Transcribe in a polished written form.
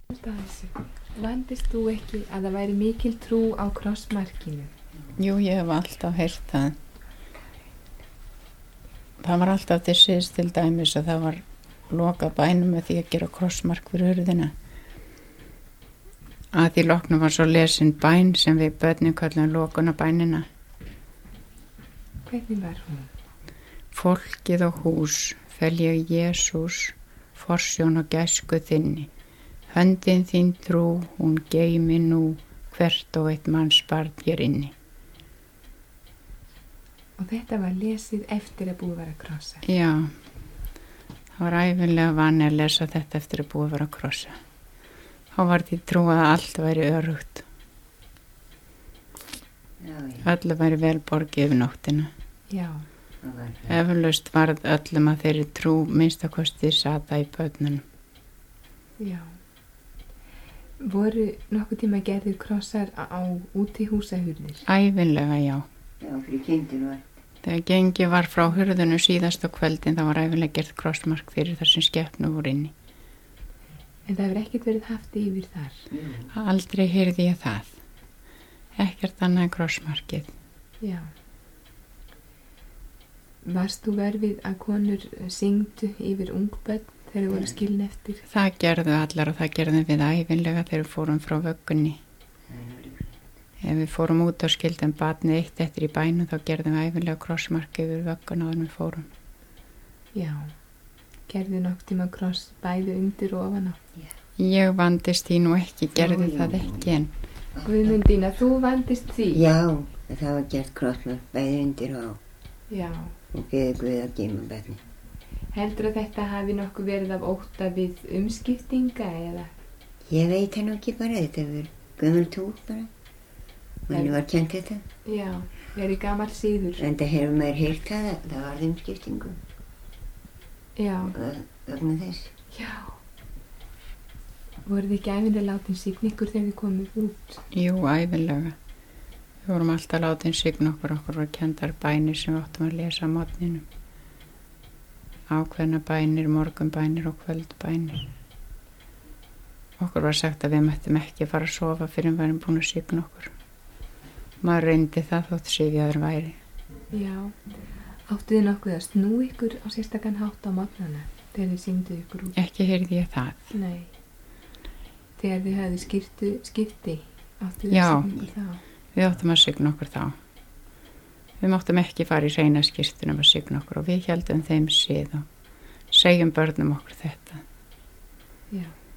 Vandist þú ekki að það væri mikil trú á krossmarkinu? Jú, ég hef alltaf heyrt það. Það var alltaf til síðst til dæmis að það var lokað bænum með því að gera krossmark fyrir hurðina. Að því loknum var svo lesin bæn sem við börnin kallum lokunarbænina. Hvernig var hún? Fólkið og hús, fel ég Jesús, forsjón og gæsku þinni. Höndin þín trú, hún geymi nú, hvert og eitt manns barn hér inni. Og þetta var lesið eftir að búið var að krossa? Já, það var æfinlega vani að lesa þetta eftir að búið var að krossa. Þá var því trú að allt væri örugt. Öllu væri vel borgið yfir nóttina. Já. Eflaust varð öllum að þeirri trú minnstakosti sata í börnunum. Já. Voru nokkuð tíma gerðir krossar á útihúsahurðir? Æfinlega, já. Já, fyrir kindinu var. Þegar gengið var frá hurðinu síðast á kvöldin þá var æfinlega gert krossmark fyrir þar sem skepnu voru inni. En það hefur ekkert verið haft yfir þar? Aldrei heyrði ég það. Ekkert annað en krossmarkið. Já. Varst þú verfið að konur syngdu yfir ungbönn þegar þau voru skilin eftir? Það gerðu allar og það gerðum við æfinlega þegar við fórum frá vöggunni. Ef við fórum út og skildum barnið eitt eftir í bænum þá gerðum við æfinlega krossmark yfir vöggun áður en við fórum. Já. Gerðu nokkuð tíma kross bæði undir og ofan á? Ég vandist því nú ekki, gerði það ekki en. Guðmundína, þú vandist því? Já, það var gert krossmark bæði undir og á. Já. Og beðið Guð að geyma barni. Heldur að þetta hafi nokkuð verið af ótta við umskiptinga eða? Ég veit hann ekki bara, þetta verið gömul trú bara. Manni var kennt þetta. Já, verið gamall síður. En það hefur maður heyrt það var umskiptingu. Já. Vegna þess. Já. Voruð þið ekki æfinlega látin signa ykkur þegar þið komið út? Jú, æfinlega. Við vorum alltaf látin signa okkur var kendar bænir sem við áttum að lesa á morgninum. Ákveðna bænir, morgunbænir og kvöldbænir. Okkur var sagt að við mættum ekki fara að sofa fyrir við varum búin að signa okkur. Maður reyndi það þótt syfjaður væri. Já. Áttu þið nokkuð að snú ykkur á sérstakann hátt á morgnana þegar þið syngdu ykkur út? Ekki heyrði ég það. Nei. Þegar þið hafið skipti, áttu þið að signa ykkur þá? Við áttum að signa okkur þá. Við máttum ekki fara í hreina skirtunum að signa okkur og við héldum þeim sið og segjum börnum okkur þetta. Já.